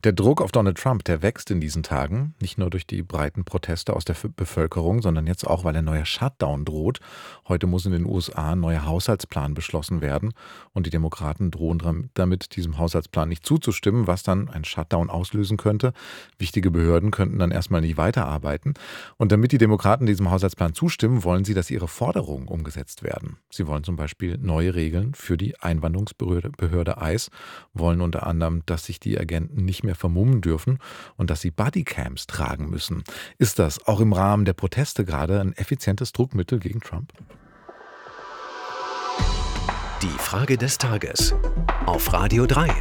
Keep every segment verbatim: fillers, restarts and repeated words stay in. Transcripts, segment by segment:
Der Druck auf Donald Trump, der wächst in diesen Tagen, nicht nur durch die breiten Proteste aus der F- Bevölkerung, sondern jetzt auch, weil ein neuer Shutdown droht. Heute muss in den U S A ein neuer Haushaltsplan beschlossen werden und die Demokraten drohen dram- damit, diesem Haushaltsplan nicht zuzustimmen, was dann einen Shutdown auslösen könnte. Wichtige Behörden könnten dann erstmal nicht weiterarbeiten. Und damit die Demokraten diesem Haushaltsplan zustimmen, wollen sie, dass ihre Forderungen umgesetzt werden. Sie wollen zum Beispiel neue Regeln für die Einwanderungsbehörde Behörde I C E, wollen unter anderem, dass sich die Agenten nicht mehr vermummen dürfen und dass sie Bodycams tragen müssen. Ist das auch im Rahmen der Proteste gerade ein effizientes Druckmittel gegen Trump? Die Frage des Tages auf Radio drei.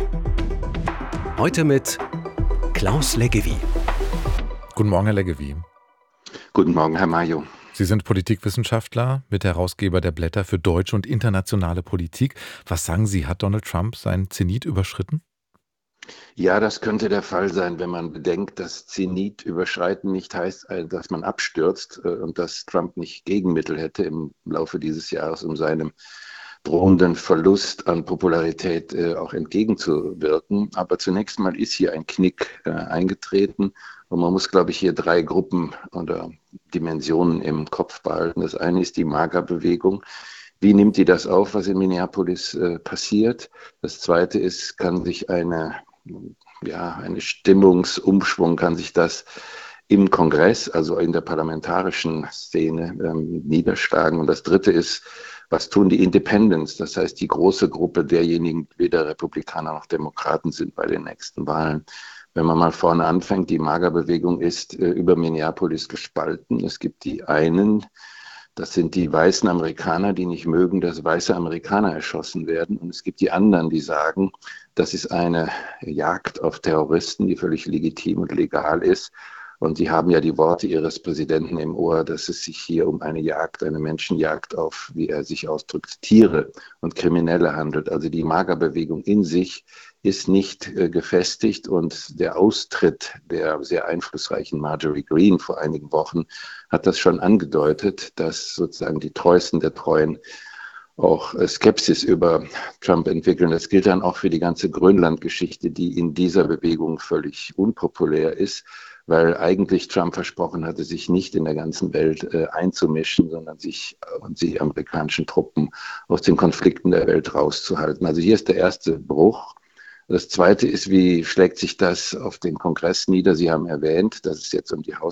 Heute mit Klaus Leggevi. Guten Morgen, Herr Leggevi. Guten Morgen, Herr Mayo. Sie sind Politikwissenschaftler, Mitherausgeber der Blätter für deutsche und internationale Politik. Was sagen Sie, hat Donald Trump seinen Zenit überschritten? Ja, das könnte der Fall sein, wenn man bedenkt, dass Zenit überschreiten nicht heißt, äh, dass man abstürzt äh, und dass Trump nicht Gegenmittel hätte im Laufe dieses Jahres, um seinem drohenden Verlust an Popularität äh, auch entgegenzuwirken. Aber zunächst mal ist hier ein Knick äh, eingetreten und man muss, glaube ich, hier drei Gruppen oder Dimensionen im Kopf behalten. Das eine ist die MAGA-Bewegung. Wie nimmt die das auf, was in Minneapolis äh, passiert? Das zweite ist, kann sich eine, ja, eine Stimmungsumschwung, kann sich das im Kongress, also in der parlamentarischen Szene, ähm, niederschlagen? Und das dritte ist, was tun die Independents, das heißt die große Gruppe derjenigen, die weder Republikaner noch Demokraten sind bei den nächsten Wahlen? Wenn man mal vorne anfängt, die MAGA-Bewegung ist äh, über Minneapolis gespalten. Es gibt die einen, das sind die weißen Amerikaner, die nicht mögen, dass weiße Amerikaner erschossen werden. Und es gibt die anderen, die sagen, das ist eine Jagd auf Terroristen, die völlig legitim und legal ist. Und sie haben ja die Worte ihres Präsidenten im Ohr, dass es sich hier um eine Jagd, eine Menschenjagd auf, wie er sich ausdrückt, Tiere und Kriminelle handelt. Also die MAGA-Bewegung in sich ist nicht äh, gefestigt und der Austritt der sehr einflussreichen Marjorie Greene vor einigen Wochen hat das schon angedeutet, dass sozusagen die Treuesten der Treuen auch äh, Skepsis über Trump entwickeln. Das gilt dann auch für die ganze Grönland-Geschichte, die in dieser Bewegung völlig unpopulär ist, weil eigentlich Trump versprochen hatte, sich nicht in der ganzen Welt äh, einzumischen, sondern sich äh, und die amerikanischen Truppen aus den Konflikten der Welt rauszuhalten. Also hier ist der erste Bruch. Das zweite ist, wie schlägt sich das auf den Kongress nieder? Sie haben erwähnt, dass es jetzt um die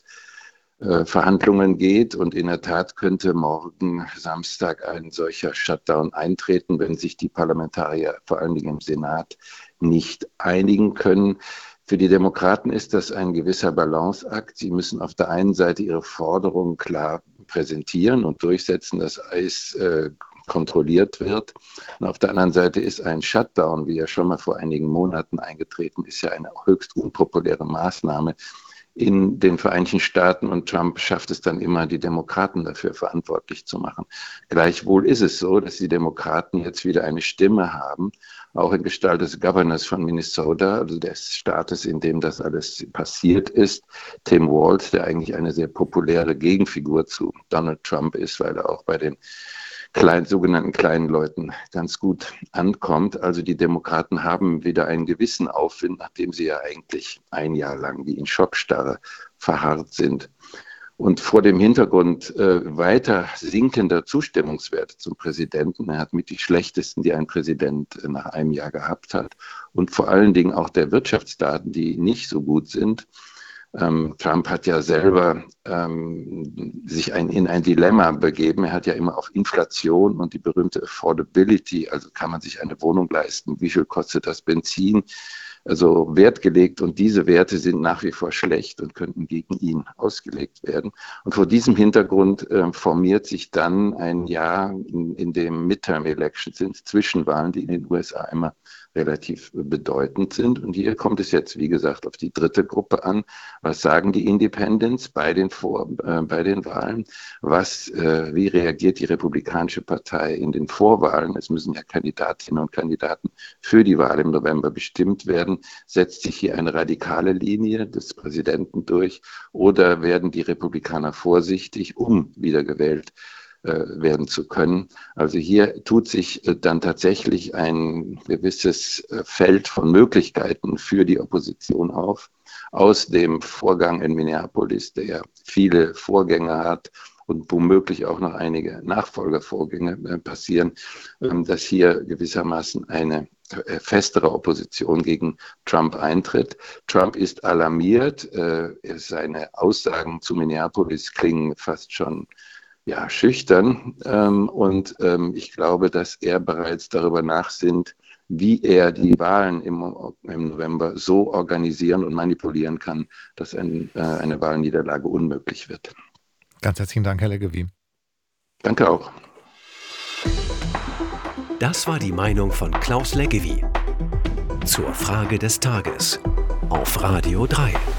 Haushaltsverhandlungen geht und in der Tat könnte morgen Samstag ein solcher Shutdown eintreten, wenn sich die Parlamentarier vor allen Dingen im Senat nicht einigen können. Für die Demokraten ist das ein gewisser Balanceakt. Sie müssen auf der einen Seite ihre Forderungen klar präsentieren und durchsetzen, dass Eis äh, kontrolliert wird. Und auf der anderen Seite ist ein Shutdown, wie ja schon mal vor einigen Monaten eingetreten ist, ja eine höchst unpopuläre Maßnahme in den Vereinigten Staaten, und Trump schafft es dann immer, die Demokraten dafür verantwortlich zu machen. Gleichwohl ist es so, dass die Demokraten jetzt wieder eine Stimme haben, auch in Gestalt des Governors von Minnesota, also des Staates, in dem das alles passiert ist, Tim Walz, der eigentlich eine sehr populäre Gegenfigur zu Donald Trump ist, weil er auch bei den kleinen, sogenannten kleinen Leuten ganz gut ankommt. Also die Demokraten haben wieder einen gewissen Aufwind, nachdem sie ja eigentlich ein Jahr lang wie in Schockstarre verharrt sind. Und vor dem Hintergrund äh, weiter sinkender Zustimmungswerte zum Präsidenten, er hat mit die schlechtesten, die ein Präsident äh, nach einem Jahr gehabt hat, und vor allen Dingen auch der Wirtschaftsdaten, die nicht so gut sind. Ähm, Trump hat ja selber ähm, sich ein, in ein Dilemma begeben. Er hat ja immer auf Inflation und die berühmte Affordability, also kann man sich eine Wohnung leisten, wie viel kostet das Benzin, also Wert gelegt, und diese Werte sind nach wie vor schlecht und könnten gegen ihn ausgelegt werden. Und vor diesem Hintergrund äh, formiert sich dann ein Jahr, in, in dem Midterm-Elections sind, Zwischenwahlen, die in den U S A immer relativ bedeutend sind. Und hier kommt es jetzt, wie gesagt, auf die dritte Gruppe an. Was sagen die Independents bei den, Vor äh, bei den Wahlen? Was, äh, wie reagiert die Republikanische Partei in den Vorwahlen? Es müssen ja Kandidatinnen und Kandidaten für die Wahl im November bestimmt werden. Setzt sich hier eine radikale Linie des Präsidenten durch oder werden die Republikaner vorsichtig, um wiedergewählt äh, werden zu können. Also hier tut sich äh, dann tatsächlich ein gewisses äh, Feld von Möglichkeiten für die Opposition auf, aus dem Vorgang in Minneapolis, der viele Vorgänge hat und womöglich auch noch einige Nachfolgevorgänge äh, passieren, ähm, dass hier gewissermaßen eine äh, festere Opposition gegen Trump eintritt. Trump ist alarmiert. Äh, seine Aussagen zu Minneapolis klingen fast schon ja, schüchtern. Ähm, und ähm, ich glaube, dass er bereits darüber nachsinnt, wie er die Wahlen im, im November so organisieren und manipulieren kann, dass ein, äh, eine Wahlniederlage unmöglich wird. Ganz herzlichen Dank, Herr Leggevi. Danke auch. Das war die Meinung von Klaus Leggevi zur Frage des Tages auf Radio drei.